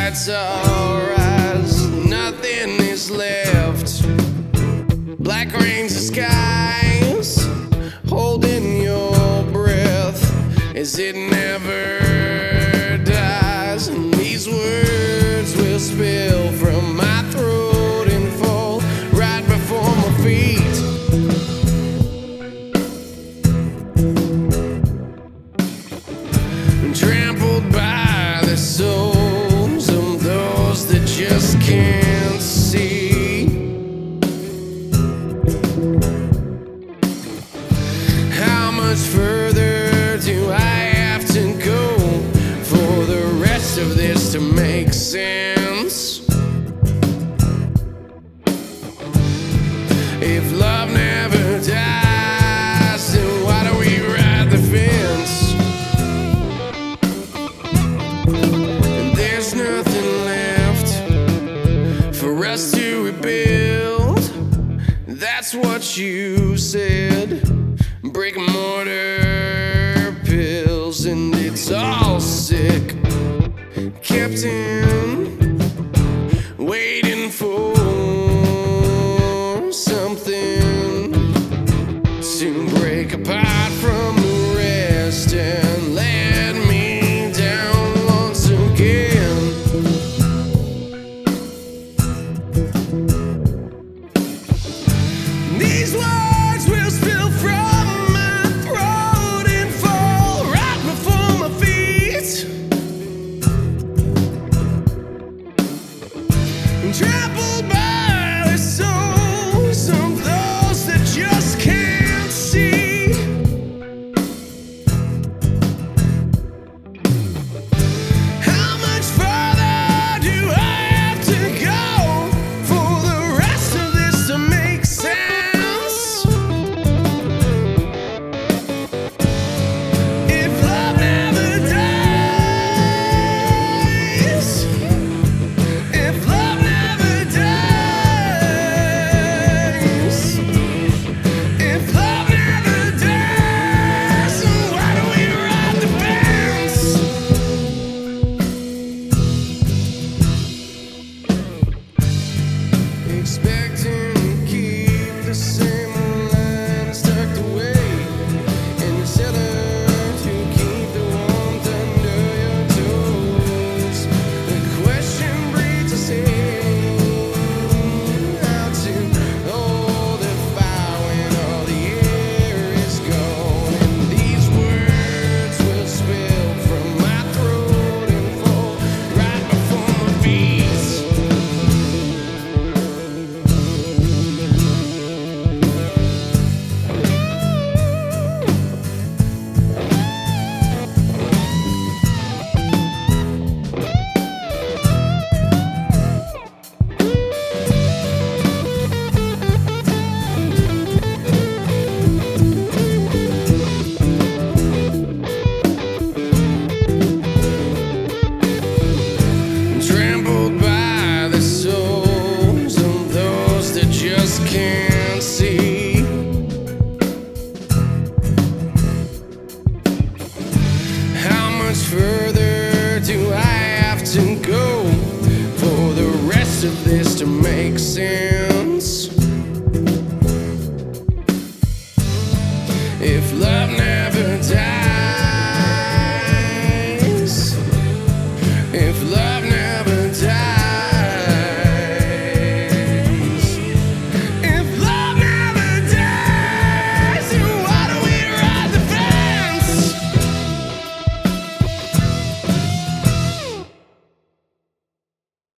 tides all rise, nothing is left. Black rains the skies, holding your breath as it never dies. And these words will spill from my throat and fall right before my feet. Trampled by the souls of those that just can't see. How much further do I have to go for the rest of this to make sense? If love never dies, then why do we ride the fence? There's nothing left for us to rebuild. That's what you said. Brick and mortar pills, and it's all sick. Kept in, waiting for something to break apart from the rest and let me down once again. These words will spill from my throat and fall right before my feet. Trampled by the souls of those that just can't see. How much further do I have to go for the rest of this to make sense? If love never dies, if love never dies, if love never dies, then why do we ride the fence? Expecting to keep the same lines tucked away in the cellar to keep the warmth under your toes. The question breeds a saying, how to hold a fire when all the air is gone. And these words will spill from my throat and fall right before my feet. Trampled by the souls of those that just can't see. How much further do I have to go for the rest of this to make sense? If love never